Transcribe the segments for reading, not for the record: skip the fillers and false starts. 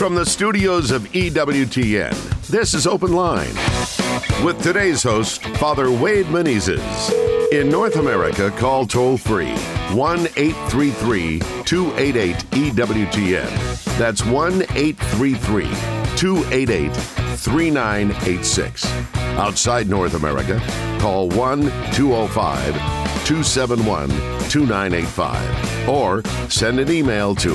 From the studios of EWTN, this is Open Line. With today's host, Father Wade Menezes. In North America, call toll-free 1-833-288-EWTN. That's 1-833-288-3986. Outside North America, call 1-205-271-2985. Or send an email to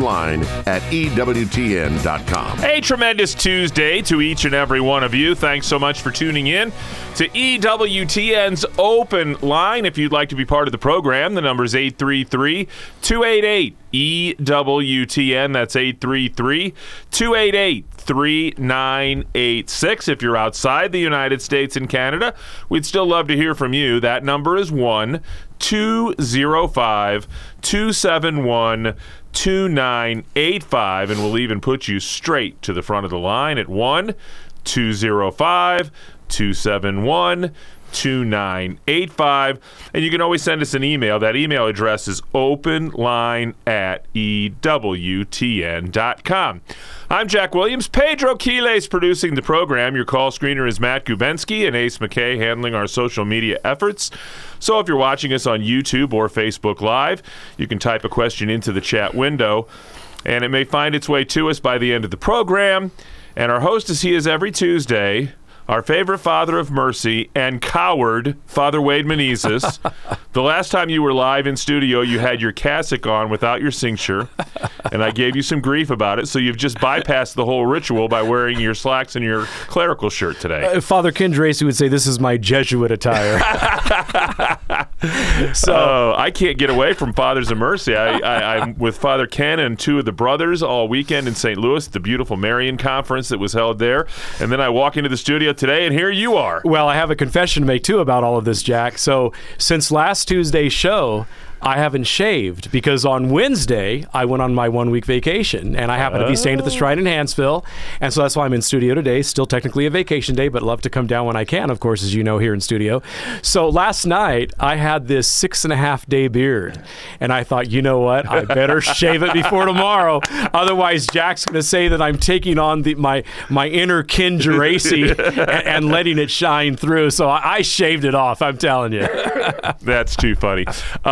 openline@EWTN.com. A tremendous Tuesday to each and every one of you. Thanks so much for tuning in to EWTN's Open Line. If you'd like to be part of the program, the number is 833-288-EWTN. That's 833-288-3986. If you're outside the United States and Canada, we'd still love to hear from you. That number is 1-205-271-2985, and we'll even put you straight to the front of the line at 1-205-271-2985. And you can always send us an email. That email address is openline@EWTN.com. I'm Jack Williams. Pedro Quiles producing the program. Your call screener is Matt Gubensky, and Ace McKay handling our social media efforts. So if you're watching us on YouTube or Facebook Live, you can type a question into the chat window, and it may find its way to us by the end of the program. And our host, as he is every Tuesday, our favorite father of mercy and coward, Father Wade Menezes. The last time you were live in studio, you had your cassock on without your cincture, and I gave you some grief about it, so you've just bypassed the whole ritual by wearing your slacks and your clerical shirt today. Father Ken Dracy would say this is my Jesuit attire. So I can't get away from Fathers of Mercy. I'm with Father Ken and two of the brothers all weekend in St. Louis, the beautiful Marian conference that was held there, and then I walk into the studio today, and here you are. Well, I have a confession to make, too, about all of this, Jack. So since last Tuesday's show, I haven't shaved because on Wednesday, I went on my 1-week vacation, and I happen to be staying at the Shrine in Hansville, and so that's why I'm in studio today. Still technically a vacation day, but love to come down when I can, of course, as you know, here in studio. So last night, I had this 6.5-day beard, and I thought, you know what? I better shave it before tomorrow. Otherwise, Jack's going to say that I'm taking on my inner Ken Geraci and letting it shine through. So I shaved it off, I'm telling you. That's too funny.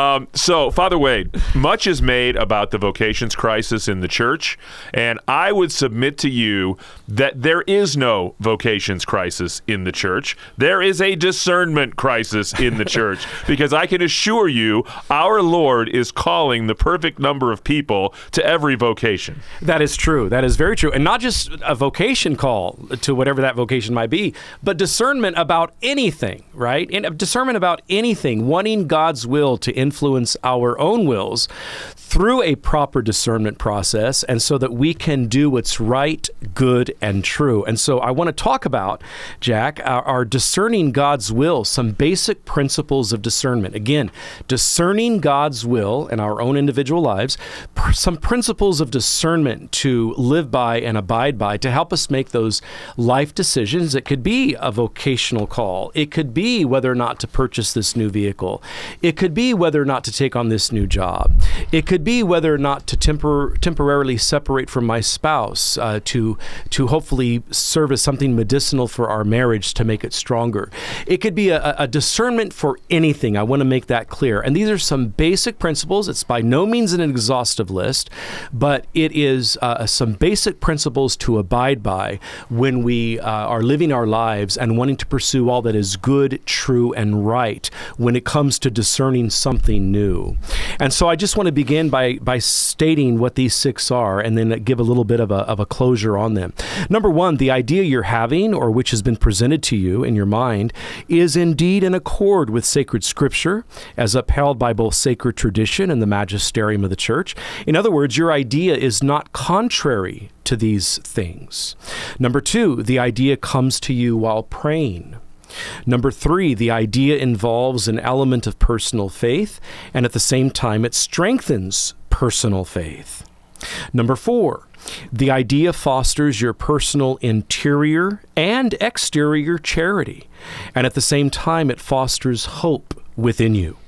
So, Father Wade, much is made about the vocations crisis in the church, and I would submit to you that there is no vocations crisis in the church. There is a discernment crisis in the church, because I can assure you our Lord is calling the perfect number of people to every vocation. That is true. That is very true. And not just a vocation call to whatever that vocation might be, but discernment about anything, right? And discernment about anything, wanting God's will to influence our own wills through a proper discernment process, and so that we can do what's right, good, and true. And so I want to talk about, Jack, our discerning God's will, some basic principles of discernment. Again, discerning God's will in our own individual lives, some principles of discernment to live by and abide by to help us make those life decisions. It could be a vocational call. It could be whether or not to purchase this new vehicle. It could be whether or not to take on this new job. It could be whether or not to temporarily separate from my spouse, to hopefully serve as something medicinal for our marriage to make it stronger. It could be a discernment for anything. I want to make that clear. And these are some basic principles. It's by no means an exhaustive list, but it is some basic principles to abide by when we are living our lives and wanting to pursue all that is good, true, and right when it comes to discerning something new. And so I just want to begin by stating what these 6 are, and then give a little bit of a closure on them. Number 1, the idea you're having, or which has been presented to you in your mind, is indeed in accord with sacred scripture, as upheld by both sacred tradition and the magisterium of the church. In other words, your idea is not contrary to these things. Number 2, the idea comes to you while praying. Number 3, the idea involves an element of personal faith, and at the same time, it strengthens personal faith. Number 4, the idea fosters your personal interior and exterior charity, and at the same time, it fosters hope within you.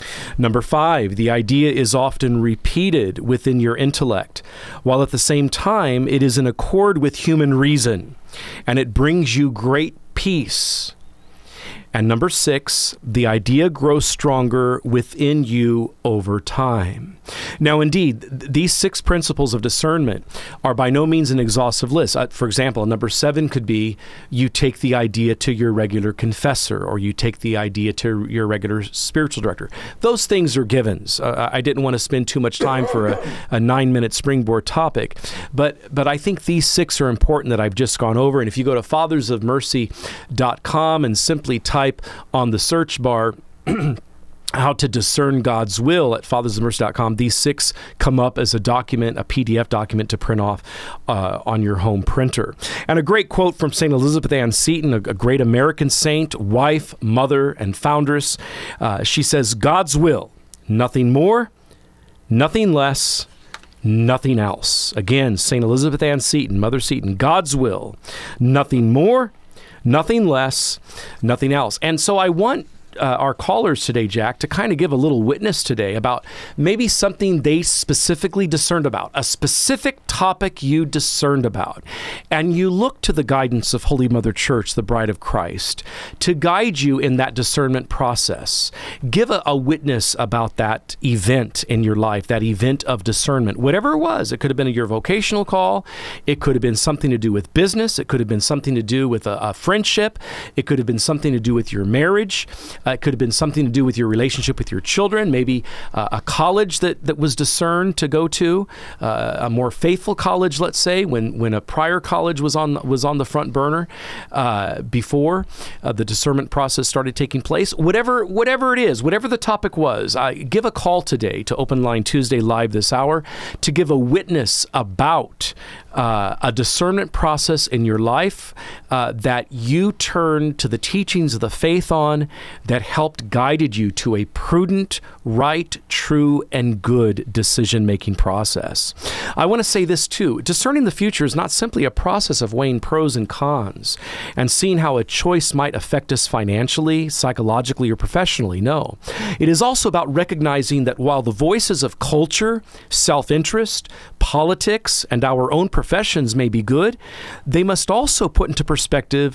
Number 5, the idea is often repeated within your intellect, while at the same time it is in accord with human reason, and it brings you great peace. And number 6, the idea grows stronger within you over time. Now, indeed, these 6 principles of discernment are by no means an exhaustive list. For example, number 7 could be you take the idea to your regular confessor, or you take the idea to your regular spiritual director. Those things are givens. I didn't want to spend too much time for a 9-minute springboard topic, but I think these 6 are important that I've just gone over. And if you go to fathersofmercy.com and simply type on the search bar how to discern God's will at fathersofmercy.com, these 6 come up as a document, a PDF document to print off on your home printer. And a great quote from St. Elizabeth Ann Seton, a great American saint, wife, mother, and foundress. She says, God's will, nothing more, nothing less, nothing else. Again, St. Elizabeth Ann Seton, Mother Seton, God's will, nothing more, nothing less, nothing else. And so I want our callers today, Jack, to kind of give a little witness today about maybe something they specifically discerned about, a specific topic you discerned about. And you look to the guidance of Holy Mother Church, the Bride of Christ, to guide you in that discernment process. Give a witness about that event in your life, that event of discernment, whatever it was. It could have been your vocational call. It could have been something to do with business. It could have been something to do with a friendship. It could have been something to do with your marriage. It could have been something to do with your relationship with your children, maybe a college that was discerned to go to, a more faithful college, let's say, when a prior college was on the front burner before the discernment process started taking place. Whatever it is, whatever the topic was, give a call today to Open Line Tuesday live this hour to give a witness about a discernment process in your life that you turned to the teachings of the faith on, that helped guided you to a prudent, right, true, and good decision-making process. I want to say this too. Discerning the future is not simply a process of weighing pros and cons and seeing how a choice might affect us financially, psychologically, or professionally. No. It is also about recognizing that while the voices of culture, self-interest, politics, and our own professions may be good, they must also be put into perspective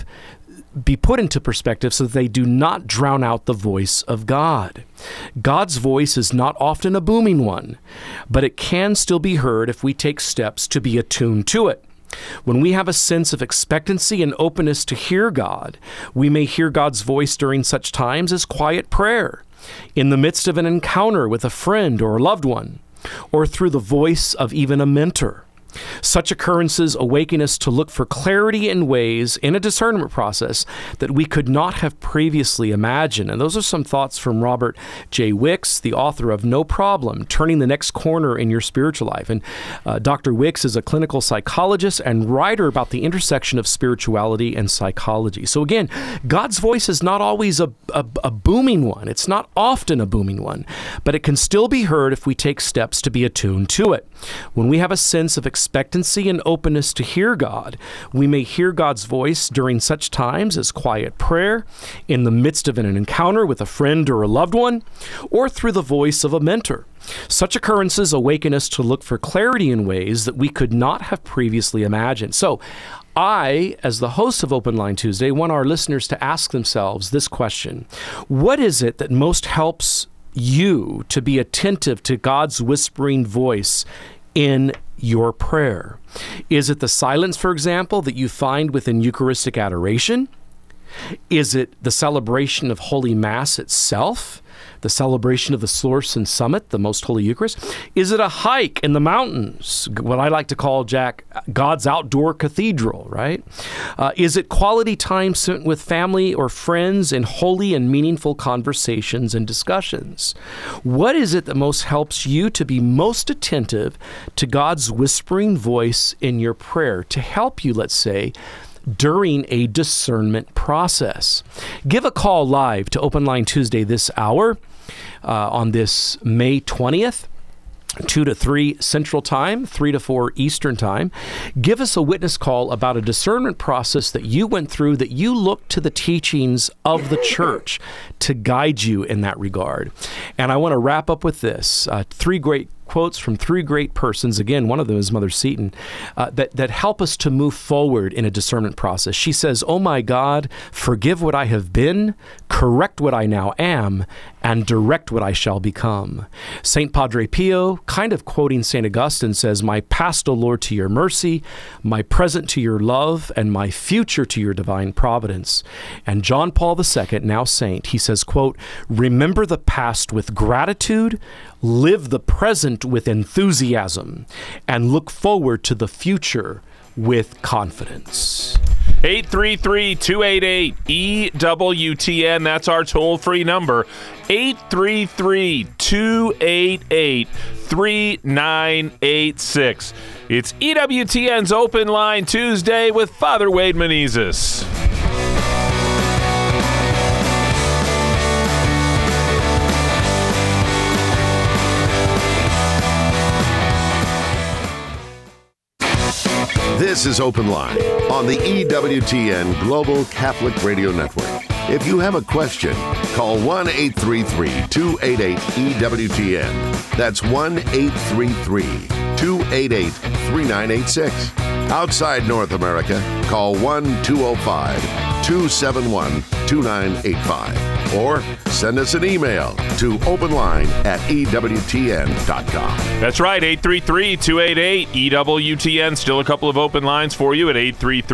so that they do not drown out the voice of God. God's voice is not often a booming one, but it can still be heard if we take steps to be attuned to it. When we have a sense of expectancy and openness to hear God, we may hear God's voice during such times as quiet prayer, in the midst of an encounter with a friend or a loved one, or through the voice of even a mentor. Such occurrences awaken us to look for clarity in ways in a discernment process that we could not have previously imagined. And those are some thoughts from Robert J. Wicks, the author of No Problem, Turning the Next Corner in Your Spiritual Life. And Dr. Wicks is a clinical psychologist and writer about the intersection of spirituality and psychology. So again, God's voice is not always a booming one. It's not often a booming one, but it can still be heard if we take steps to be attuned to it. When we have a sense of expectancy and openness to hear God, we may hear God's voice during such times as quiet prayer, in the midst of an encounter with a friend or a loved one, or through the voice of a mentor. Such occurrences awaken us to look for clarity in ways that we could not have previously imagined. So I, as the host of Open Line Tuesday, want our listeners to ask themselves this question: what is it that most helps you to be attentive to God's whispering voice in your prayer? Is it the silence, for example, that you find within Eucharistic adoration? Is it the celebration of Holy Mass itself? The celebration of the source and summit, the Most Holy Eucharist? Is it a hike in the mountains, what I like to call, Jack, God's outdoor cathedral, right? Is it quality time spent with family or friends in holy and meaningful conversations and discussions? What is it that most helps you to be most attentive to God's whispering voice in your prayer, to help you, let's say, during a discernment process? Give a call live to Open Line Tuesday this hour on this May 20th. 2 to 3 Central Time, 3 to 4 Eastern Time. Give us a witness call about a discernment process that you went through, that you looked to the teachings of the church to guide you in that regard. And I want to wrap up with this. 3 great quotes from 3 great persons. Again, one of them is Mother Seton, that help us to move forward in a discernment process. She says, "Oh my God, forgive what I have been, correct what I now am, and direct what I shall become." St. Padre Pio, kind of quoting St. Augustine, says, "My past, O Lord, to your mercy, my present to your love, and my future to your divine providence." And John Paul II, now saint, he says, quote, "Remember the past with gratitude, live the present with enthusiasm, and look forward to the future with confidence." 833-288-EWTN. That's our toll-free number. 833-288-3986. It's EWTN's Open Line Tuesday with Father Wade Menezes. This is Open Line on the EWTN Global Catholic Radio Network. If you have a question, call 1-833-288-EWTN. That's 1-833-288-3986. Outside North America, call 1-205-271-2985. Or send us an email to openline@EWTN.com. That's right, 833-288-EWTN. Still a couple of open lines for you at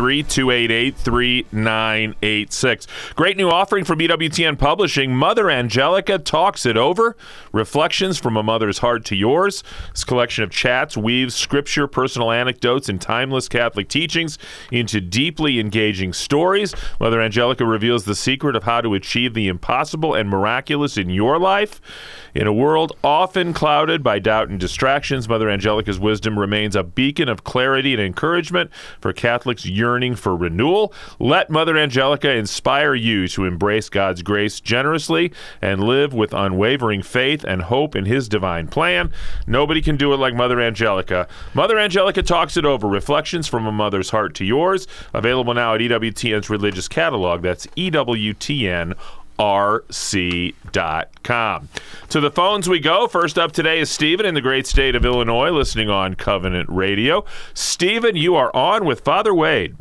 833-288-3986. Great new offering from EWTN Publishing. Mother Angelica Talks It Over. Reflections from a Mother's Heart to Yours. This collection of chats weaves scripture, personal anecdotes, and timeless Catholic teachings into deeply engaging stories. Mother Angelica reveals the secret of how to achieve the impossible and miraculous in your life. In a world often clouded by doubt and distractions, Mother Angelica's wisdom remains a beacon of clarity and encouragement for Catholics yearning for renewal. Let Mother Angelica inspire you to embrace God's grace generously and live with unwavering faith and hope in His divine plan. Nobody can do it like Mother Angelica. Mother Angelica Talks It Over. Reflections from a Mother's Heart to Yours. Available now at EWTN's religious catalog. That's EWTN. RC.com. To the phones we go. First up today is Stephen in the great state of Illinois, listening on Covenant Radio. Stephen, you are on with Father Wade.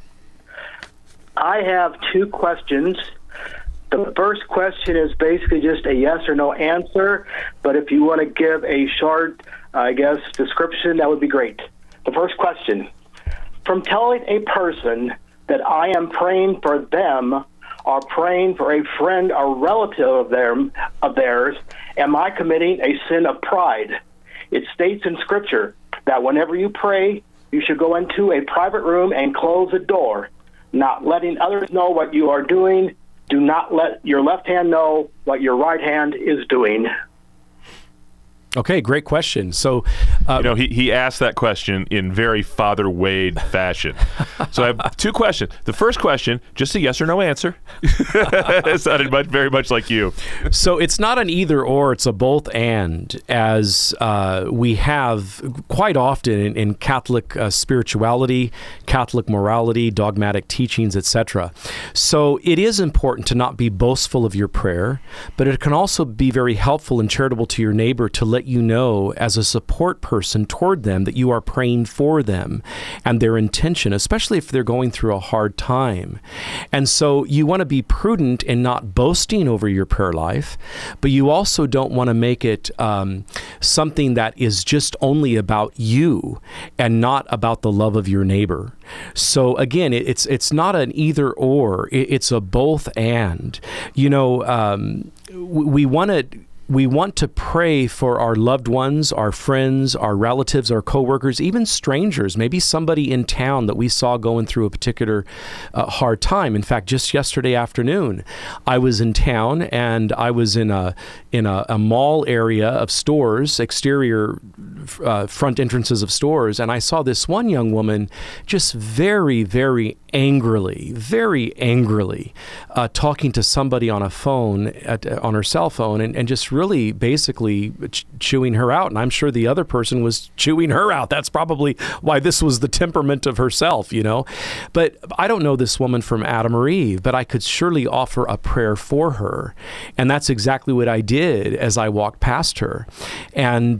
I have 2 questions. The first question is basically just a yes or no answer, but if you want to give a short, description, that would be great. The first question: from telling a person that I am praying for them or praying for a friend or relative of theirs, am I committing a sin of pride? It states in Scripture that whenever you pray, you should go into a private room and close the door, not letting others know what you are doing. Do not let your left hand know what your right hand is doing. Okay, great question. So, he asked that question in very Father Wade fashion. So I have 2 questions. The first question, just a yes or no answer. It sounded very much like you. So it's not an either or, it's a both and, as we have quite often in Catholic spirituality, Catholic morality, dogmatic teachings, etc. So it is important to not be boastful of your prayer, but it can also be very helpful and charitable to your neighbor to let you know as a support person toward them that you are praying for them and their intention, especially if they're going through a hard time. And so you want to be prudent in not boasting over your prayer life, but you also don't want to make it something that is just only about you and not about the love of your neighbor. So again, it's not an either or, it's a both and. We want to pray for our loved ones, our friends, our relatives, our coworkers, even strangers, maybe somebody in town that we saw going through a particular hard time. In fact, just yesterday afternoon, I was in town and I was in a mall area of stores, exterior front entrances of stores, and I saw this one young woman just very, very angrily talking to somebody on a phone, on her cell phone, and just really really basically chewing her out. And I'm sure the other person was chewing her out. That's probably why this was the temperament of herself, But I don't know this woman from Adam or Eve, but I could surely offer a prayer for her. And that's exactly what I did as I walked past her. And,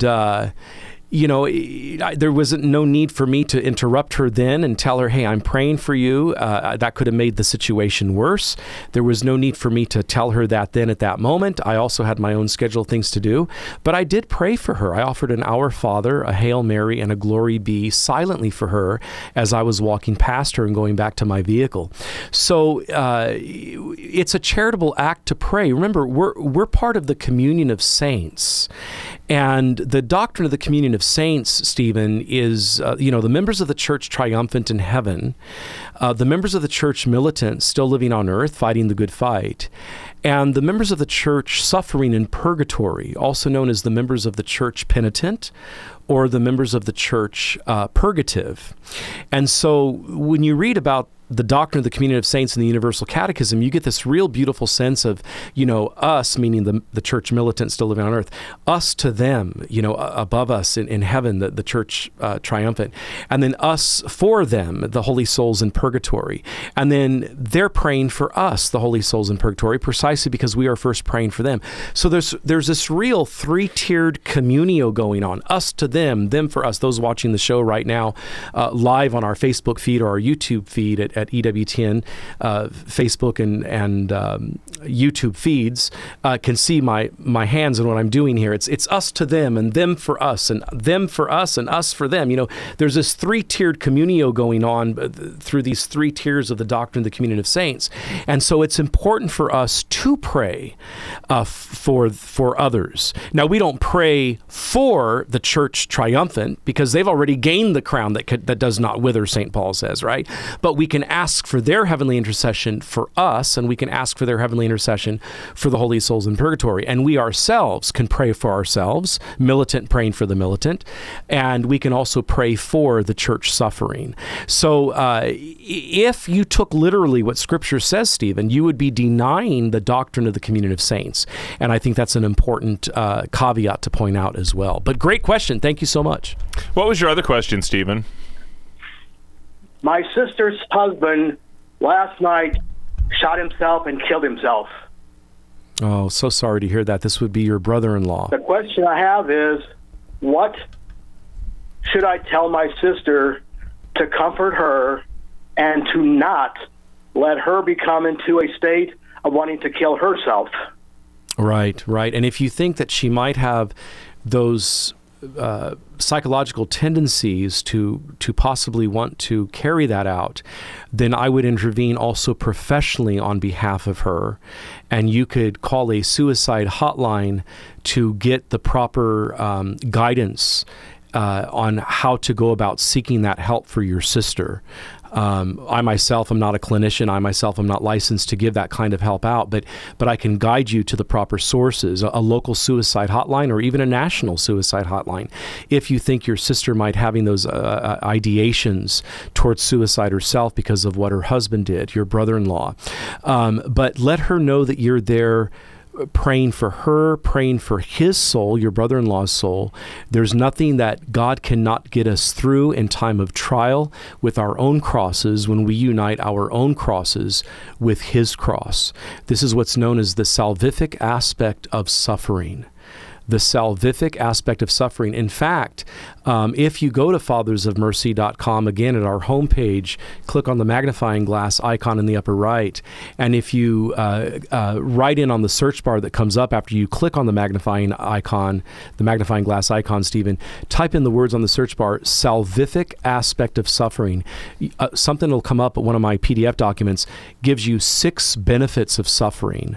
there was no need for me to interrupt her then and tell her, hey, I'm praying for you. That could have made the situation worse. There was no need for me to tell her that then at that moment. I also had my own scheduled things to do. But I did pray for her. I offered an Our Father, a Hail Mary, and a Glory Be silently for her as I was walking past her and going back to my vehicle. So it's a charitable act to pray. Remember, we're part of the communion of saints. And the doctrine of the communion of saints, Stephen, is, the members of the church triumphant in heaven, the members of the church militant still living on earth, fighting the good fight, and the members of the church suffering in purgatory, also known as the members of the church penitent, or the members of the church purgative. And so when you read about the doctrine of the communion of saints in the Universal Catechism, you get this real beautiful sense of, us, meaning the church militant still living on earth, us to them, above us in heaven, the church triumphant, and then us for them, the holy souls in purgatory. And then they're praying for us, the holy souls in purgatory, precisely because we are first praying for them. So there's this real three-tiered communio going on, us to them for us. Those watching the show right now live on our Facebook feed or our YouTube feed at EWTN, Facebook and YouTube feeds can see my hands and what I'm doing here. It's us to them and them for us and them for us and us for them. There's this three-tiered communio going on through these three tiers of the doctrine of the communion of saints. And so it's important for us to pray for others. Now, we don't pray for the church triumphant because they've already gained the crown that does not wither, St. Paul says, right? But we can ask for their heavenly intercession for us, and we can ask for their heavenly intercession for the holy souls in purgatory. And we ourselves can pray for ourselves, militant praying for the militant, and we can also pray for the church suffering. So if you took literally what Scripture says, Stephen, you would be denying the doctrine of the communion of saints. And I think that's an important caveat to point out as well. But great question. Thank you so much. What was your other question, Stephen? My sister's husband last night shot himself and killed himself. Oh, so sorry to hear that. This would be your brother-in-law. The question I have is, what should I tell my sister to comfort her and to not let her become into a state of wanting to kill herself? Right. And if you think that she might have those psychological tendencies to possibly want to carry that out, then I would intervene also professionally on behalf of her. And you could call a suicide hotline to get the proper guidance on how to go about seeking that help for your sister. I myself am not a clinician. I myself am not licensed to give that kind of help out, but I can guide you to the proper sources, a local suicide hotline or even a national suicide hotline, if you think your sister might having those ideations towards suicide herself because of what her husband did, your brother-in-law. But let her know that you're there praying for her, praying for his soul, your brother-in-law's soul. There's nothing that God cannot get us through in time of trial with our own crosses when we unite our own crosses with his cross. This is what's known as the salvific aspect of suffering. The salvific aspect of suffering. In fact, if you go to fathersofmercy.com, again at our homepage, click on the magnifying glass icon in the upper right, and if you write in on the search bar that comes up after you click on the magnifying icon, the magnifying glass icon, Stephen, type in the words on the search bar, salvific aspect of suffering. Something will come up, one of my PDF documents gives you 6 benefits of suffering.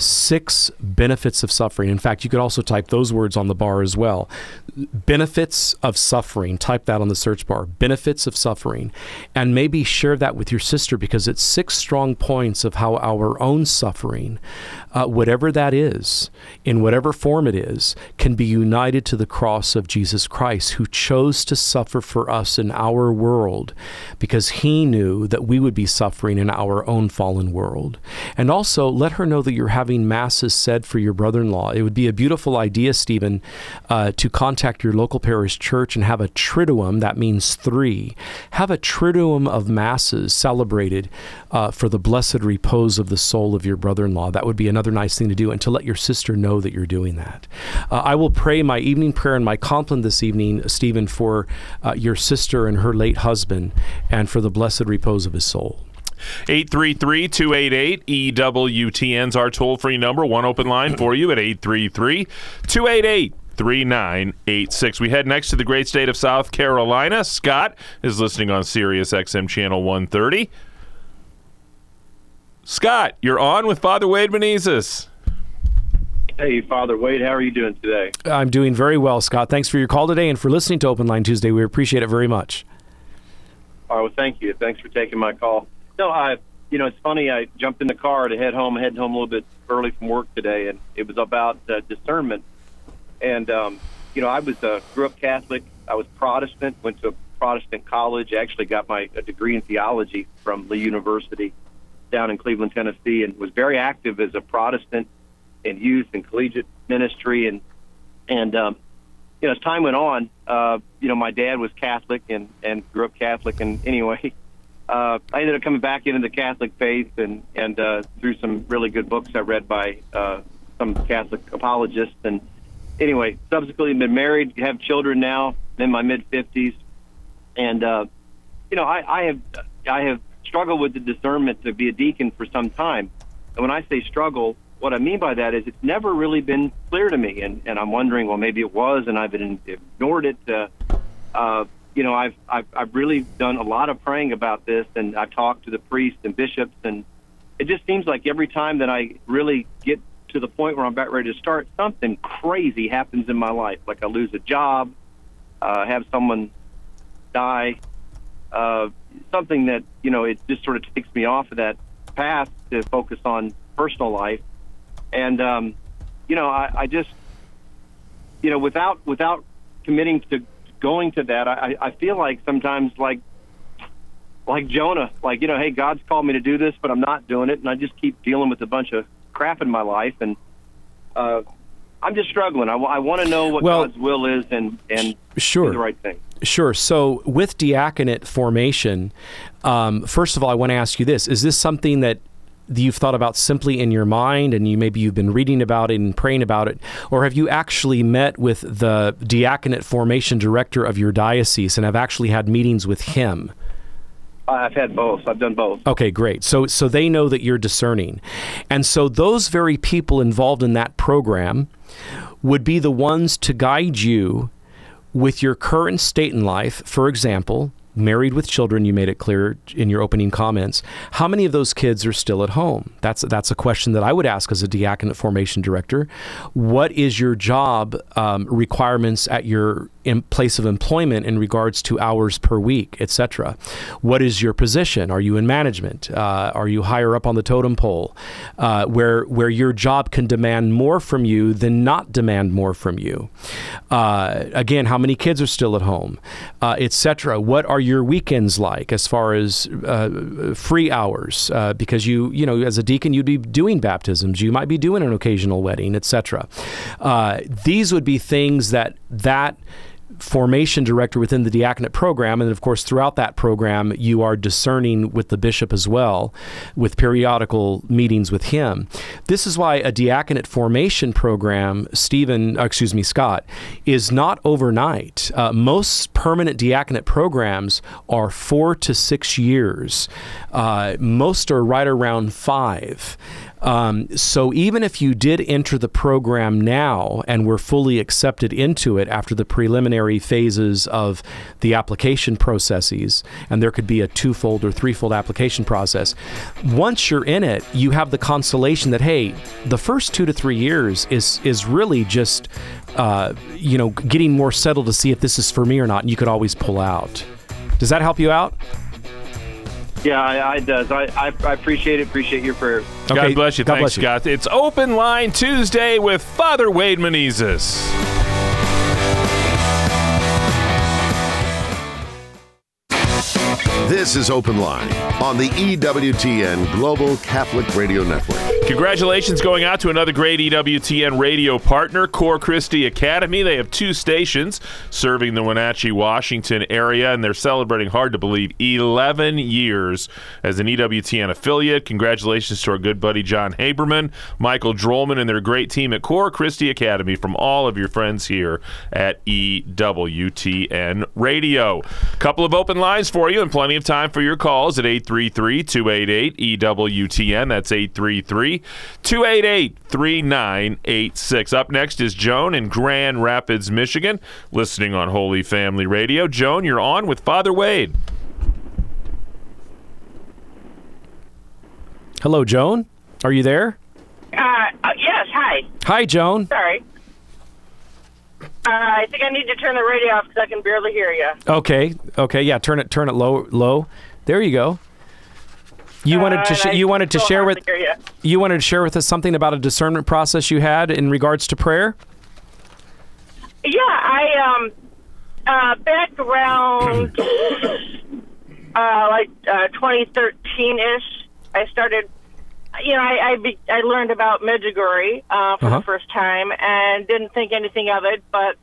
6 benefits of suffering. In fact, you could also type those words on the bar as well. Benefits of suffering. Type that on the search bar. Benefits of suffering. And maybe share that with your sister, because it's 6 strong points of how our own suffering, whatever that is, in whatever form it is, can be united to the cross of Jesus Christ, who chose to suffer for us in our world because he knew that we would be suffering in our own fallen world. And also let her know that you're having having masses said for your brother-in-law. It would be a beautiful idea, Stephen, to contact your local parish church and have a triduum, that means 3, have a triduum of masses celebrated for the blessed repose of the soul of your brother-in-law. That would be another nice thing to do, and to let your sister know that you're doing that. I will pray my evening prayer and my compliment this evening, Stephen, for your sister and her late husband, and for the blessed repose of his soul. 833-288-EWTN's our toll-free number. One open line for you at 833-288-3986. We head next to the great state of South Carolina. Scott is listening on Sirius XM Channel 130. Scott, you're on with Father Wade Menezes. Hey, Father Wade, how are you doing today? I'm doing very well, Scott. Thanks for your call today and for listening to Open Line Tuesday. We appreciate it very much. Oh, well, thank you. Thanks for taking my call. No, it's funny. I jumped in the car to head home a little bit early from work today, and it was about discernment. And I was grew up Catholic. I was Protestant. Went to a Protestant college. Actually, got my degree in theology from Lee University down in Cleveland, Tennessee, and was very active as a Protestant in youth and collegiate ministry. And as time went on, my dad was Catholic and grew up Catholic. And anyway. I ended up coming back into the Catholic faith and through some really good books I read by some Catholic apologists. And anyway, subsequently been married, have children now, in my mid-50s. And, I have struggled with the discernment to be a deacon for some time. And when I say struggle, what I mean by that is it's never really been clear to me. And I'm wondering, well, maybe it was, and I've ignored it. I've really done a lot of praying about this, and I've talked to the priests and bishops, and it just seems like every time that I really get to the point where I'm about ready to start, something crazy happens in my life. Like I lose a job, have someone die, something that, it just sort of takes me off of that path to focus on personal life. And, I just, without committing to going to that, I feel like sometimes like Jonah, hey, God's called me to do this, but I'm not doing it, and I just keep dealing with a bunch of crap in my life, and I'm just struggling. I want to know what God's will is and sure. do the right thing. Sure. So with diaconate formation, first of all, I want to ask you this. Is this something that you've thought about simply in your mind, and you've been reading about it and praying about it, or have you actually met with the diaconate formation director of your diocese and have actually had meetings with him? I've had both. I've done both. Okay, great. So they know that you're discerning. And so those very people involved in that program would be the ones to guide you with your current state in life. For example, married with children, you made it clear in your opening comments. How many of those kids are still at home? That's a question that I would ask as a diaconate formation director. What is your job requirements at your place of employment in regards to hours per week, etc.? What is your position? Are you in management? Are you higher up on the totem pole, where your job can demand more from you than not demand more from you? Again, how many kids are still at home, etc.? What are your weekends like as far as free hours? Because you as a deacon, you'd be doing baptisms, you might be doing an occasional wedding, etc. These would be things that formation director within the diaconate program, and of course throughout that program you are discerning with the bishop as well, with periodical meetings with him. This is why a diaconate formation program, Scott, is not overnight. Most permanent diaconate programs are 4 to 6 years. Most are right around 5. So even if you did enter the program now and were fully accepted into it after the preliminary phases of the application processes, and there could be a 2-fold or 3-fold application process, once you're in it, you have the consolation that, hey, the first 2 to 3 years is really just, getting more settled to see if this is for me or not, and you could always pull out. Does that help you out? Yeah, it does. I appreciate it. Appreciate your prayers. Okay. God bless you. Thanks, Scott. It's Open Line Tuesday with Father Wade Menezes. This is Open Line on the EWTN Global Catholic Radio Network. Congratulations going out to another great EWTN radio partner, Core Christi Academy. They have 2 stations serving the Wenatchee, Washington area, and they're celebrating, hard to believe, 11 years as an EWTN affiliate. Congratulations to our good buddy John Haberman, Michael Drollman, and their great team at Core Christi Academy from all of your friends here at EWTN Radio. Couple of open lines for you and plenty of time for your calls at 833-288-EWTN. That's 833-288-3986. Up next is Joan in Grand Rapids, Michigan, listening on Holy Family Radio. Joan, you're on with Father Wade. Hello, Joan. Are you there? Yes, hi. Hi, Joan. Sorry. I think I need to turn the radio off because I can barely hear you. Okay, yeah, turn it low. There you go. You wanted to share with us something about a discernment process you had in regards to prayer? Yeah, I back around 2013-ish, I started. I learned about Medjugorje for the first time and didn't think anything of it, but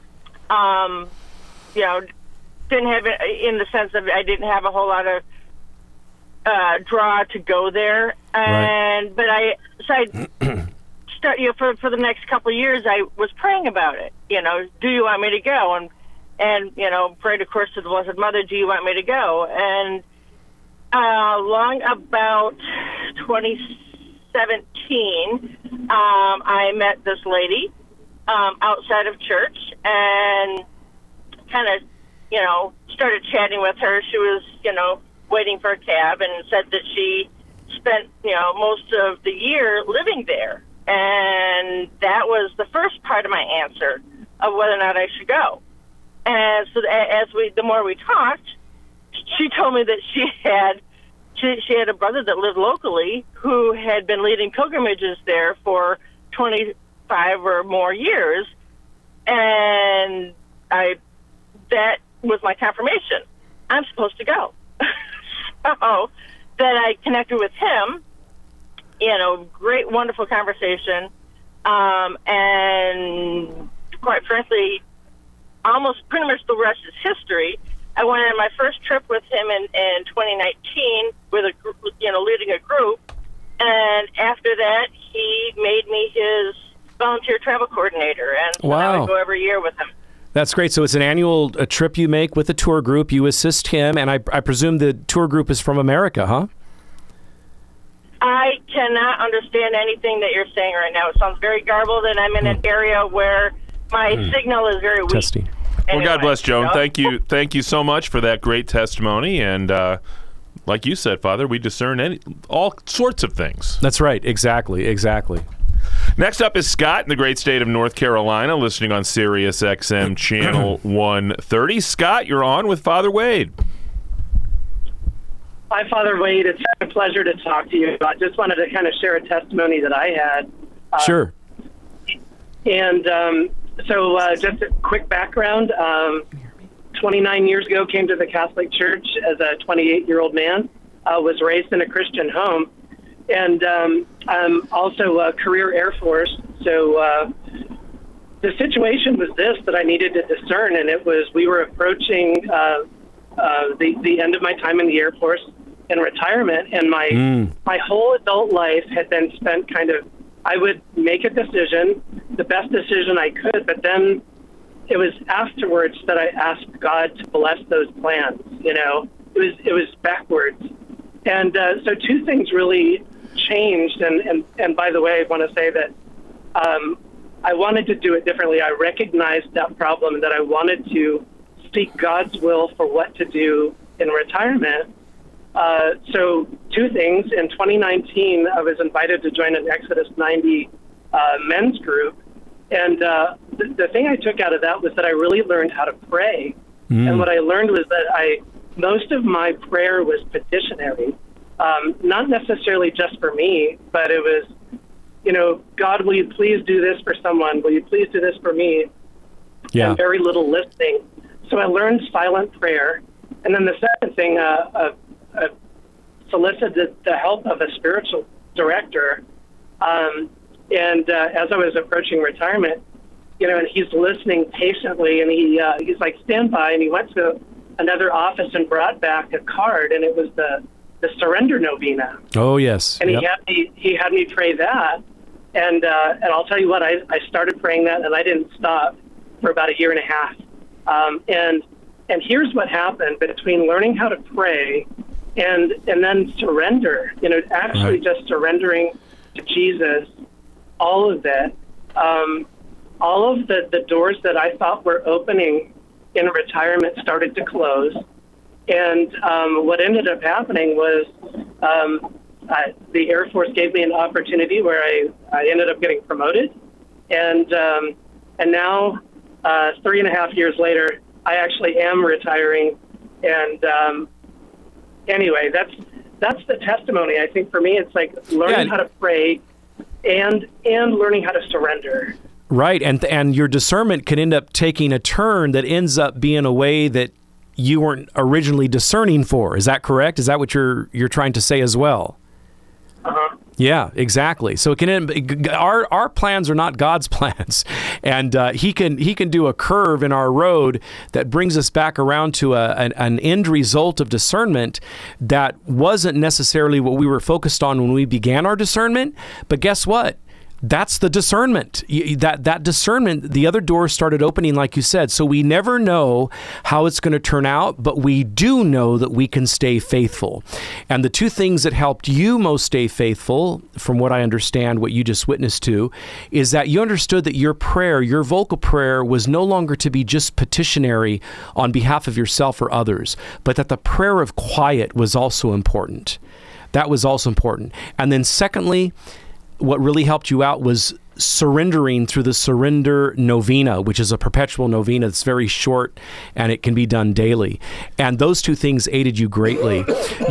didn't have it in the sense of I didn't have a whole lot of draw to go there, and but I start for the next couple of years I was praying about it. Do you want me to go? And prayed, of course, to the Blessed Mother. Do you want me to go? And long about 2017, I met this lady outside of church and kind of, started chatting with her. She was, waiting for a cab and said that she spent, most of the year living there. And that was the first part of my answer of whether or not I should go. And so the more we talked, she told me that she had a brother that lived locally who had been leading pilgrimages there for 25 or more years, and that was my confirmation. I'm supposed to go. So then I connected with him. Great, wonderful conversation, and quite frankly, almost pretty much the rest is history. I went on my first trip with him in 2019 with a group, leading a group, and after that, he made me his volunteer travel coordinator, and so now I go every year with him. That's great. So it's an annual trip you make with a tour group. You assist him, and I presume the tour group is from America, huh? I cannot understand anything that you're saying right now. It sounds very garbled, and I'm in an area where my signal is very weak. Testing. Well, God bless, Joan. Thank you so much for that great testimony. And like you said, Father, we discern all sorts of things. That's right. Exactly. Next up is Scott in the great state of North Carolina, listening on Sirius XM Channel 130. Scott, you're on with Father Wade. Hi, Father Wade. It's a pleasure to talk to you. I just wanted to kind of share a testimony that I had. Sure. And so just a quick background. 29 years ago, came to the Catholic Church as a 28-year-old man. Was raised in a Christian home. And I'm also a career Air Force. So the situation was this, that I needed to discern, and it was we were approaching the end of my time in the Air Force in retirement, and my whole adult life had been spent kind of, I would make a decision, the best decision I could, but then it was afterwards that I asked God to bless those plans. It was backwards. And so two things really changed, and by the way, I want to say that I wanted to do it differently. I recognized that problem and that I wanted to seek God's will for what to do in retirement. So two things. In 2019, I was invited to join an Exodus 90 men's group, and the thing I took out of that was that I really learned how to pray. And what I learned was that most of my prayer was petitionary. Not necessarily just for me, but it was, God, will you please do this for someone? Will you please do this for me? Yeah. And very little listening. So I learned silent prayer. And then the second thing, solicited the help of a spiritual director. And as I was approaching retirement, and he's listening patiently, and he's like, stand by, and he went to another office and brought back a card, and it was the Surrender Novena. Oh, yes. And he had me pray that, and I'll tell you what, I started praying that, and I didn't stop for about a year and a half. And here's what happened between learning how to pray and then surrender, actually right. just surrendering to Jesus, all of that, all of the doors that I thought were opening in retirement started to close. And what ended up happening was the Air Force gave me an opportunity where I ended up getting promoted. And now, 3.5 years later, I actually am retiring. And anyway, that's the testimony. I think for me, it's like learning how to pray and learning how to surrender. Right, and your discernment can end up taking a turn that ends up being a way that you weren't originally discerning for. Is that correct? Is that what you're trying to say as well? Uh-huh. Yeah, exactly. So it can end, our plans are not God's plans, and He can do a curve in our road that brings us back around to an end result of discernment that wasn't necessarily what we were focused on when we began our discernment. But guess what? That's the discernment. That discernment, the other doors started opening, like you said. So we never know how it's going to turn out, but we do know that we can stay faithful. And the two things that helped you most stay faithful, from what I understand, what you just witnessed to, is that you understood that your prayer, your vocal prayer, was no longer to be just petitionary on behalf of yourself or others, but that the prayer of quiet was also important. That was also important. And then secondly, what really helped you out was surrendering through the Surrender Novena, which is a perpetual novena that's very short and it can be done daily. And those two things aided you greatly.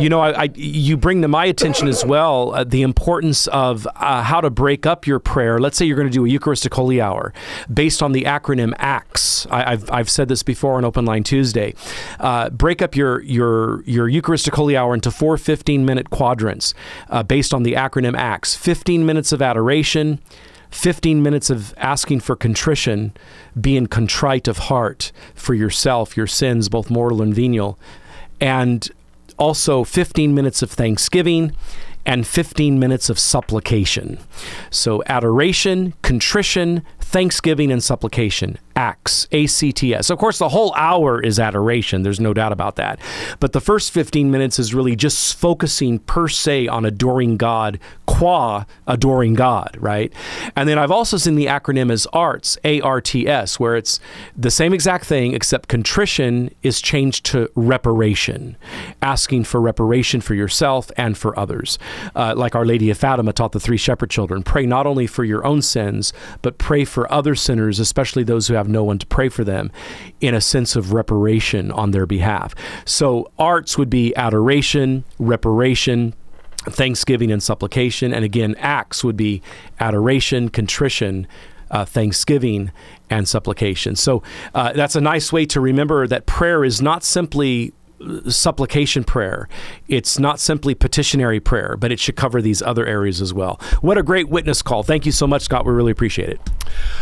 You bring to my attention as well the importance of how to break up your prayer. Let's say you're going to do a Eucharistic Holy Hour based on the acronym ACTS. I've said this before on Open Line Tuesday. Break up your Eucharistic Holy Hour into 4 15-minute quadrants based on the acronym ACTS. 15 minutes of adoration, 15 minutes of asking for contrition, being contrite of heart for yourself, your sins, both mortal and venial, and also 15 minutes of thanksgiving and 15 minutes of supplication. So adoration, contrition, thanksgiving, and supplication. ACTS, A-C-T-S. Of course, the whole hour is adoration. There's no doubt about that. But the first 15 minutes is really just focusing per se on adoring God, qua adoring God, right? And then I've also seen the acronym as ARTS, A-R-T-S, where it's the same exact thing, except contrition is changed to reparation, asking for reparation for yourself and for others. Like Our Lady of Fatima taught the 3 shepherd children, pray not only for your own sins, but pray for other sinners, especially those who have no one to pray for them, in a sense of reparation on their behalf. So arts would be adoration, reparation, thanksgiving, and supplication. And again, acts would be adoration, contrition, thanksgiving, and supplication. So that's a nice way to remember that prayer is not simply supplication prayer. It's not simply petitionary prayer, but it should cover these other areas as well. What a great witness call. Thank you so much, Scott. We really appreciate it.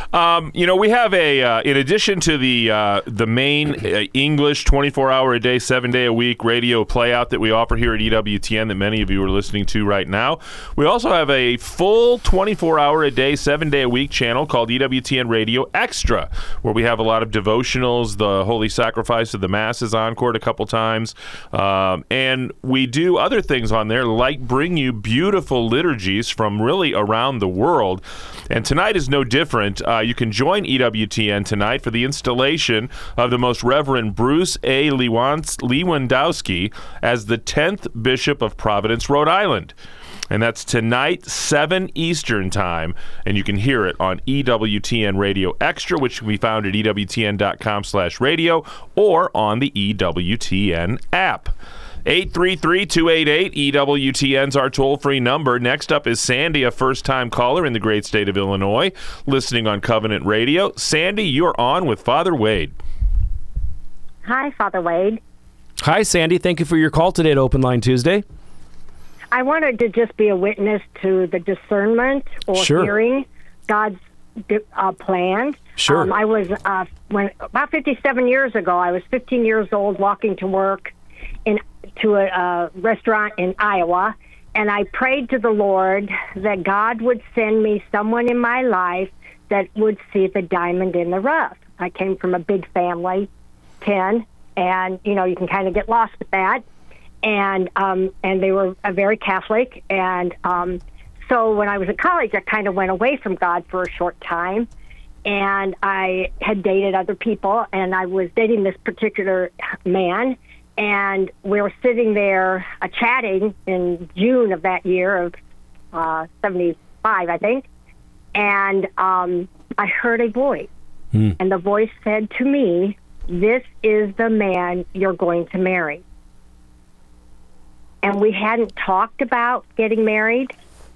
We have in addition to the main English 24-hour-a-day, 7-day-a-week radio playout that we offer here at EWTN that many of you are listening to right now, we also have a full 24-hour-a-day, 7-day-a-week channel called EWTN Radio Extra, where we have a lot of devotionals. The Holy Sacrifice of the Mass is encored a couple times. And we do other things on there, like bring you beautiful liturgies from really around the world. And tonight is no different. You can join EWTN tonight for the installation of the Most Reverend Bruce A. Lewandowski as the 10th Bishop of Providence, Rhode Island. And that's tonight, 7 Eastern Time. And you can hear it on EWTN Radio Extra, which can be found at EWTN.com/radio or on the EWTN app. 833-288 EWTN's our toll-free number. Next up is Sandy, a first-time caller in the great state of Illinois, listening on Covenant Radio. Sandy, you're on with Father Wade. Hi, Father Wade. Hi, Sandy. Thank you for your call today at Open Line Tuesday. I wanted to just be a witness to the discernment or Sure. hearing God's plan. Sure. I was about 57 years ago. I was 15 years old, walking to work to a restaurant in Iowa, and I prayed to the Lord that God would send me someone in my life that would see the diamond in the rough. I came from a big family, 10, and you can kind of get lost with that. And they were very Catholic, and so when I was in college, I kind of went away from God for a short time, and I had dated other people, and I was dating this particular man, and we were sitting there chatting in June of that year of 75, I think, and I heard a voice, and the voice said to me, "This is the man you're going to marry." And we hadn't talked about getting married.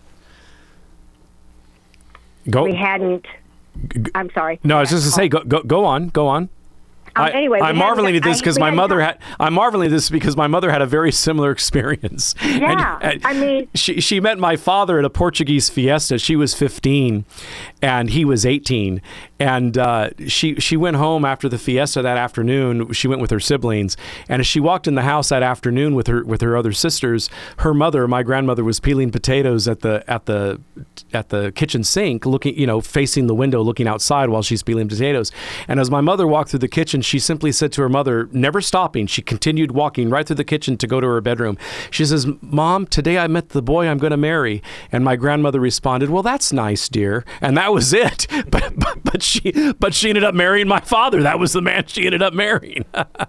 We hadn't. I'm sorry. No, I was just going to say, go on. Anyway, I'm marveling at this because my mother had. I'm marveling at this because my mother had a very similar experience. Yeah, I mean, she met my father at a Portuguese fiesta. She was 15, and he was 18. And she went home after the fiesta that afternoon. She went with her siblings, and as she walked in the house that afternoon with her other sisters, her mother, my grandmother, was peeling potatoes at the kitchen sink, looking, facing the window, looking outside while she's peeling potatoes. And as my mother walked through the kitchen, she simply said to her mother, never stopping, she continued walking right through the kitchen to go to her bedroom. She says, "Mom, today I met the boy I'm going to marry." And my grandmother responded, "Well, that's nice, dear." And that was it. But she ended up marrying my father. That was the man she ended up marrying.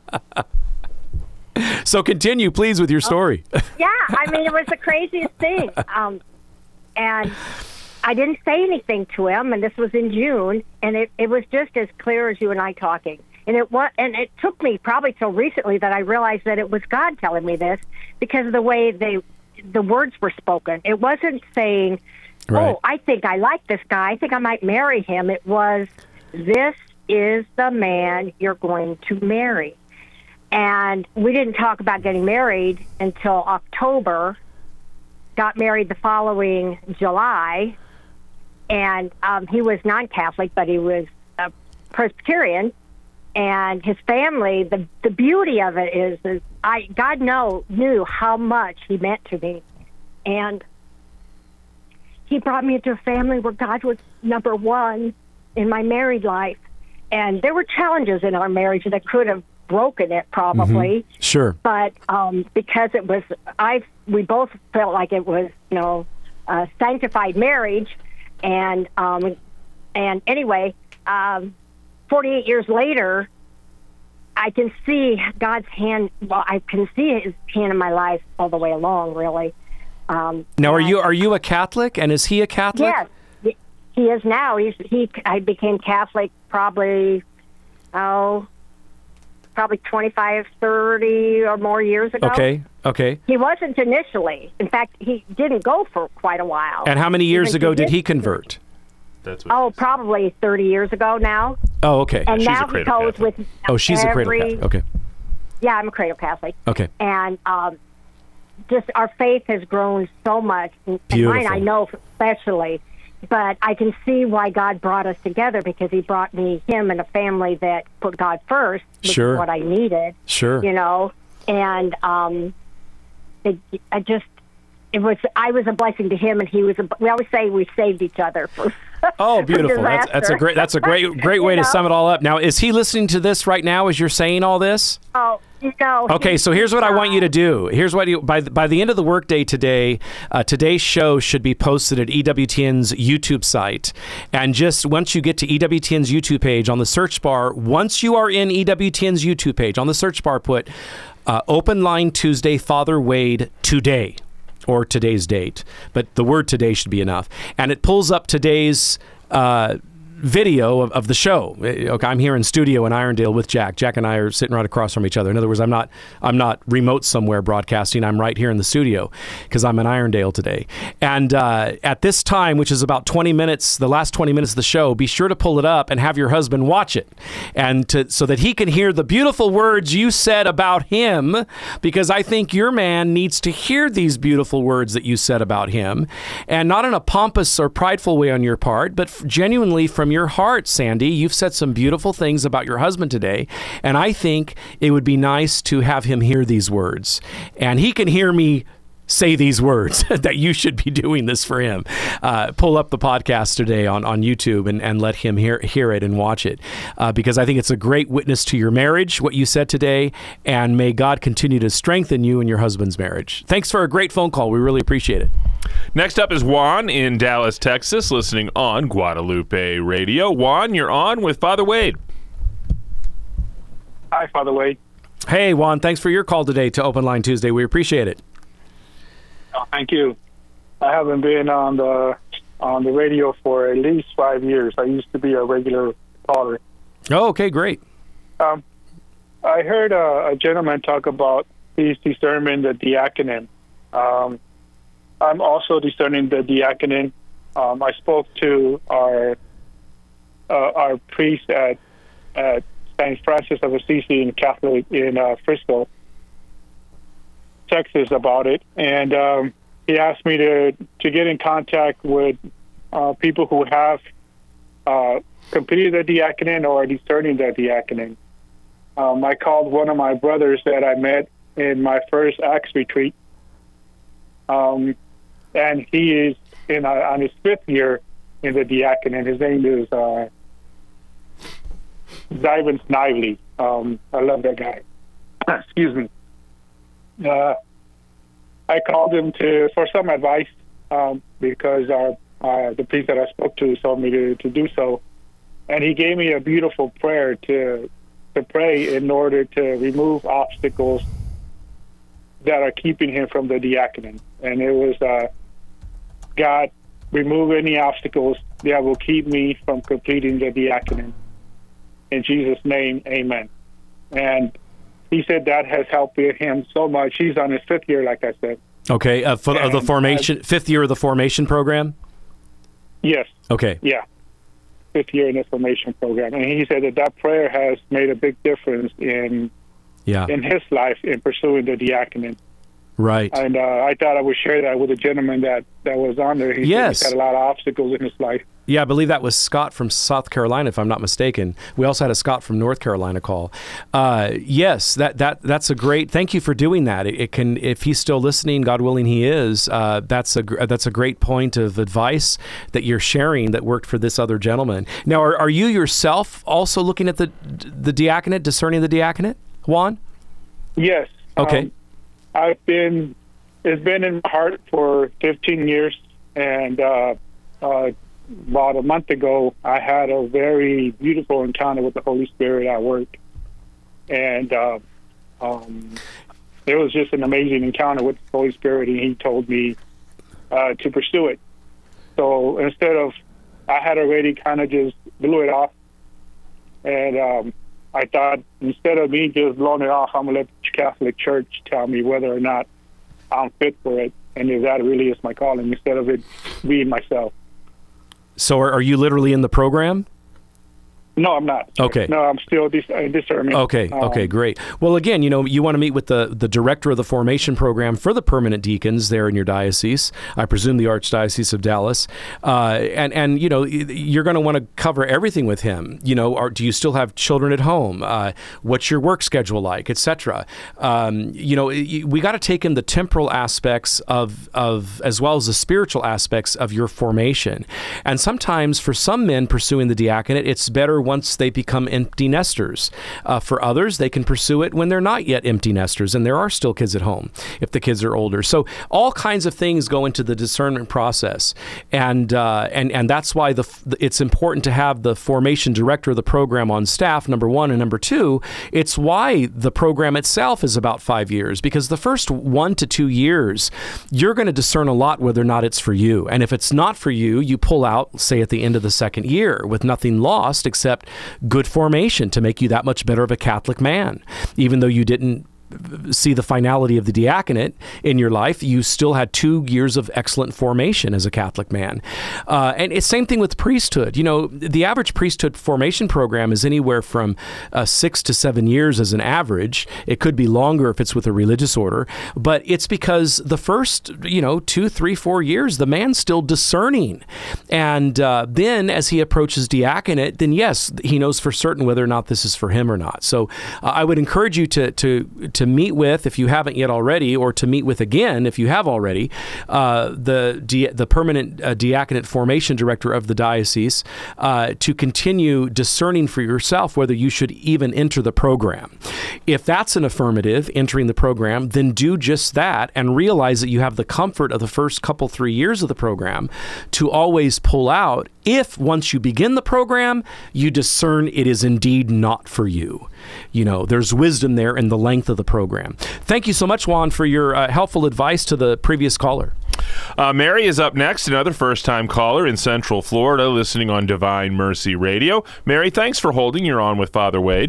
So continue, please, with your story. Yeah, I mean, it was the craziest thing. And I didn't say anything to him, and this was in June, and it was just as clear as you and I talking. And it took me probably till recently that I realized that it was God telling me this, because of the way the words were spoken. It wasn't saying, Right. "Oh, I think I like this guy. I think I might marry him." It was, "This is the man you're going to marry." And we didn't talk about getting married until October. Got married the following July, and he was non-Catholic, but he was a Presbyterian. And his family, the beauty of it is God knew how much he meant to me. And he brought me into a family where God was number one in my married life. And there were challenges in our marriage that could have broken it, probably. Mm-hmm. Sure. But because it was, we both felt like it was, a sanctified marriage. And anyway, 48 years later, I can see God's hand. Well, I can see His hand in my life all the way along, really. Now, are you a Catholic, and is he a Catholic? Yes, he is now. I became Catholic probably 25, 30 or more years ago. Okay. He wasn't initially. In fact, he didn't go for quite a while. And how many years ago did he convert? Probably 30 years ago now. Oh, okay. And She's now a he cradle goes Catholic. with She's a cradle Catholic. Okay. Yeah, I'm a cradle Catholic. Okay. And just our faith has grown so much. And Beautiful. mine, I know especially. But I can see why God brought us together, because He brought him and a family that put God first, which Sure. is what I needed. Sure. And I was a blessing to him, and he was. We always say we saved each other. Oh, beautiful! That's a great way to sum it all up. Now, is he listening to this right now as you're saying all this? Oh, no. Okay, so here's what I want you to do. Here's what by the end of the workday today, today's show should be posted at EWTN's YouTube site. And just once you get to EWTN's YouTube page, on the search bar, once you are in EWTN's YouTube page, on the search bar, put Open Line Tuesday, Father Wade today, or today's date. But the word today should be enough. And it pulls up today's video of the show. Okay, I'm here in studio in Irondale with Jack. Jack and I are sitting right across from each other. In other words, I'm not remote somewhere broadcasting. I'm right here in the studio because I'm in Irondale today. And at this time, which is about 20 minutes, the last 20 minutes of the show, be sure to pull it up and have your husband watch it, and so that he can hear the beautiful words you said about him, because I think your man needs to hear these beautiful words that you said about him, and not in a pompous or prideful way on your part, but genuinely from your heart. Sandy, you've said some beautiful things about your husband today, and I think it would be nice to have him hear these words, and he can hear me say these words that you should be doing this for him. Pull up the podcast today on YouTube and let him hear it and watch it, because I think it's a great witness to your marriage, what you said today, and may God continue to strengthen you and your husband's marriage. Thanks for a great phone call. We really appreciate it. Next up is Juan in Dallas, Texas, listening on Guadalupe Radio. Juan, you're on with Father Wade. Hi, Father Wade. Hey, Juan, thanks for your call today to Open Line Tuesday. We appreciate it. Oh, thank you. I haven't been on the radio for at least 5 years. I used to be a regular caller. Oh, okay, great. I heard a gentleman talk about he's discerning the diaconate. I'm also discerning the diaconate. I spoke to our priest at St. Francis of Assisi in Catholic in Frisco, Texas, about it, and he asked me to get in contact with people who have completed the diaconate or are discerning the diaconate. I called one of my brothers that I met in my first Acts retreat, and he is on his 5th year in the diaconate. His name is Ivan Snively. I love that guy. Excuse me. I called him for some advice because the priest that I spoke to told me to do so, and he gave me a beautiful prayer to pray in order to remove obstacles that are keeping him from the diaconate. And it was, God, remove any obstacles that will keep me from completing the diaconate. In Jesus' name, amen. And he said that has helped him so much. He's on his 5th year, like I said. Okay, of the formation, 5th year of the formation program? Yes. Okay. Yeah, 5th year in the formation program. And he said that prayer has made a big difference in his life in pursuing the diaconate. Right. And I thought I would share that with a gentleman that was on there. He's had a lot of obstacles in his life. Yeah, I believe that was Scott from South Carolina, if I'm not mistaken. We also had a Scott from North Carolina call. Yes, that's a great. Thank you for doing that. It can, if he's still listening, God willing, he is. That's a great point of advice that you're sharing that worked for this other gentleman. Now, are you yourself also looking at the diaconate, discerning the diaconate, Juan? Yes. Okay. It's been in my heart for 15 years, and about a month ago, I had a very beautiful encounter with the Holy Spirit at work, and it was just an amazing encounter with the Holy Spirit, and he told me to pursue it. So instead of, I had already kind of just blew it off, and I thought instead of me just blowing it off, I'm going to let the Catholic Church tell me whether or not I'm fit for it, and if that really is my calling, instead of it being myself. So are you literally in the program? No, I'm not. Okay. No, I'm still discerning. Okay, great. Well, again, you want to meet with the director of the formation program for the permanent deacons there in your diocese, I presume the Archdiocese of Dallas, and you're going to want to cover everything with him. Do you still have children at home? What's your work schedule like, etc. We got to take in the temporal aspects of as well as the spiritual aspects of your formation. And sometimes for some men pursuing the diaconate, it's better once they become empty nesters. For others, they can pursue it when they're not yet empty nesters and there are still kids at home if the kids are older. So all kinds of things go into the discernment process, and that's why it's important to have the formation director of the program on staff, number one, and number two, it's why the program itself is about 5 years, because the first 1 to 2 years, you're going to discern a lot whether or not it's for you. And if it's not for you, you pull out, say, at the end of the second year with nothing lost except good formation to make you that much better of a Catholic man. Even though you didn't see the finality of the diaconate in your life, you still had 2 years of excellent formation as a Catholic man. And it's same thing with priesthood. You know, the average priesthood formation program is anywhere from 6 to 7 years as an average. It could be longer if it's with a religious order, but it's because the first, 2, 3, 4 years, the man's still discerning. And then as he approaches diaconate, then yes, he knows for certain whether or not this is for him or not. So I would encourage you to meet with, if you haven't yet already, or to meet with again if you have already, the permanent diaconate formation director of the diocese to continue discerning for yourself whether you should even enter the program. If that's an affirmative, entering the program, then do just that and realize that you have the comfort of the first 3 years of the program to always pull out if once you begin the program, you discern it is indeed not for you. There's wisdom there in the length of the program. Thank you so much, Juan, for your helpful advice to the previous caller. Mary is up next, another first-time caller in Central Florida, listening on Divine Mercy Radio. Mary, thanks for holding. You're on with Father Wade.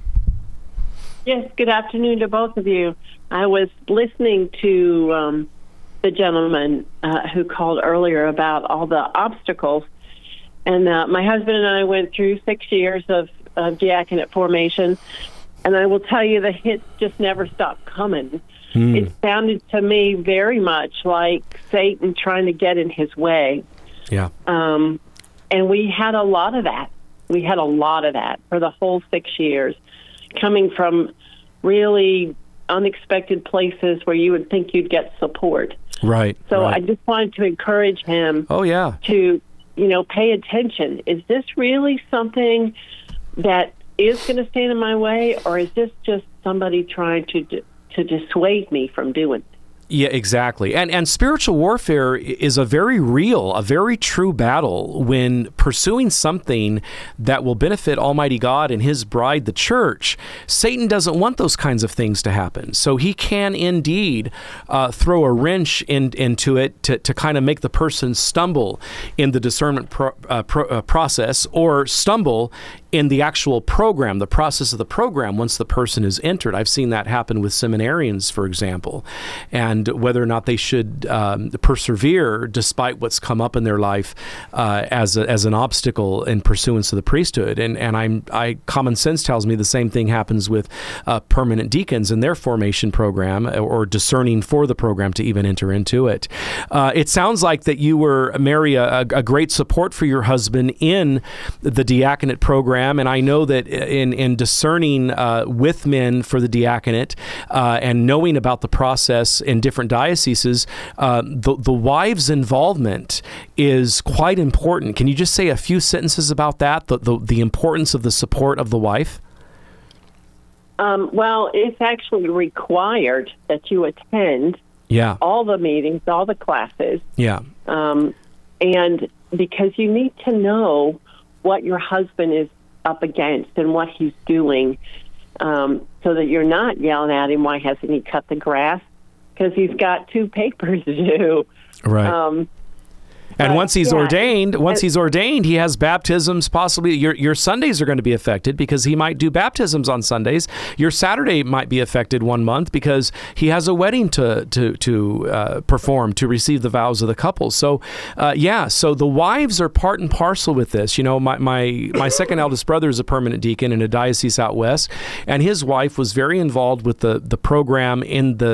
Yes, good afternoon to both of you. I was listening to the gentleman who called earlier about all the obstacles, and my husband and I went through 6 years of diaconate formation, and I will tell you the hits just never stopped coming. It sounded to me very much like Satan trying to get in his way. Yeah. And we had a lot of that. We had a lot of that for the whole 6 years, coming from really unexpected places where you would think you'd get support. Right. So right. I just wanted to encourage him to, pay attention. Is this really something that is going to stand in my way, or is this just somebody trying to dissuade me from doing it? Yeah, exactly. And spiritual warfare is a very real, a very true battle when pursuing something that will benefit Almighty God and His bride, the church. Satan doesn't want those kinds of things to happen. So he can indeed throw a wrench into it to kind of make the person stumble in the discernment process, or stumble in the actual program, the process of the program once the person is entered. I've seen that happen with seminarians, for example, and whether or not they should persevere despite what's come up in their life as an obstacle in pursuance of the priesthood. And common sense tells me the same thing happens with permanent deacons in their formation program, or discerning for the program to even enter into it. It sounds like that you were, Mary, a great support for your husband in the diaconate program. And I know that in discerning with men for the diaconate and knowing about the process in different dioceses, the wife's involvement is quite important. Can you just say a few sentences about that, the importance of the support of the wife? Well, it's actually required that you attend all the meetings, all the classes. Yeah. And because you need to know what your husband is up against and what he's doing, so that you're not yelling at him, why hasn't he cut the grass? Because he's got 2 papers to do. Right. And once he's ordained, he has baptisms. Possibly your Sundays are going to be affected because he might do baptisms on Sundays. Your Saturday might be affected 1 month because he has a wedding to perform, to receive the vows of the couple. So, so the wives are part and parcel with this. My second eldest brother is a permanent deacon in a diocese out west, and his wife was very involved with the program in the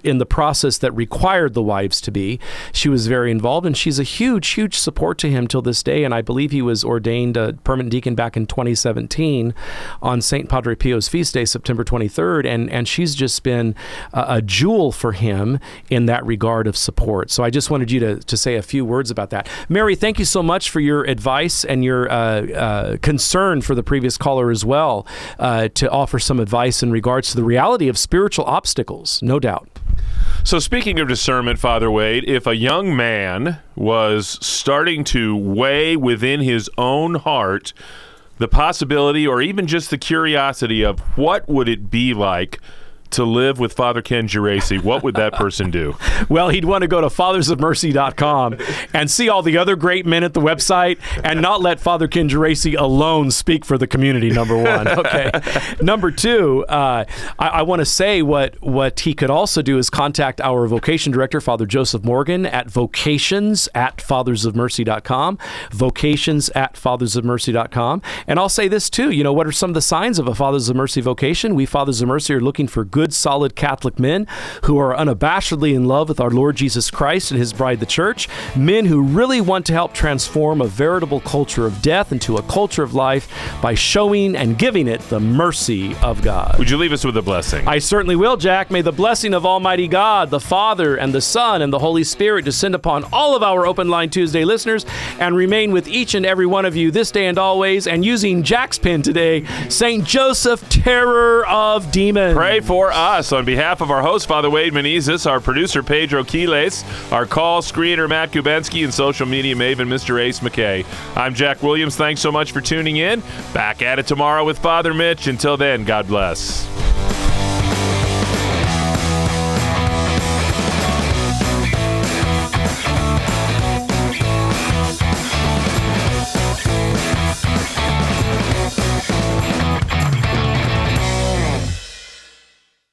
in the process that required the wives to be. She was very involved, and she's a huge support to him till this day. And I believe he was ordained a permanent deacon back in 2017 on St. Padre Pio's feast day, September 23rd. And she's just been a jewel for him in that regard of support. So I just wanted you to say a few words about that. Mary, thank you so much for your advice and your concern for the previous caller as well, to offer some advice in regards to the reality of spiritual obstacles, no doubt. So speaking of discernment, Father Wade, if a young man was starting to weigh within his own heart the possibility or even just the curiosity of what would it be like to live with Father Ken Geraci, what would that person do? Well, he'd want to go to fathersofmercy.com and see all the other great men at the website and not let Father Ken Geraci alone speak for the community, number one. Okay. Number two, I want to say what he could also do is contact our vocation director, Father Joseph Morgan, at vocations@fathersofmercy.com, vocations@fathersofmercy.com. And I'll say this too, what are some of the signs of a Fathers of Mercy vocation? We Fathers of Mercy are looking for good, solid Catholic men who are unabashedly in love with our Lord Jesus Christ and his bride, the church. Men who really want to help transform a veritable culture of death into a culture of life by showing and giving it the mercy of God. Would you leave us with a blessing? I certainly will, Jack. May the blessing of Almighty God, the Father and the Son and the Holy Spirit descend upon all of our Open Line Tuesday listeners and remain with each and every one of you this day and always. And using Jack's pen today, St. Joseph, terror of demons. Pray for us. On behalf of our host, Father Wade Menezes, our producer, Pedro Quiles, our call screener, Matt Kubensky, and social media maven, Mr. Ace McKay. I'm Jack Williams. Thanks so much for tuning in. Back at it tomorrow with Father Mitch. Until then, God bless.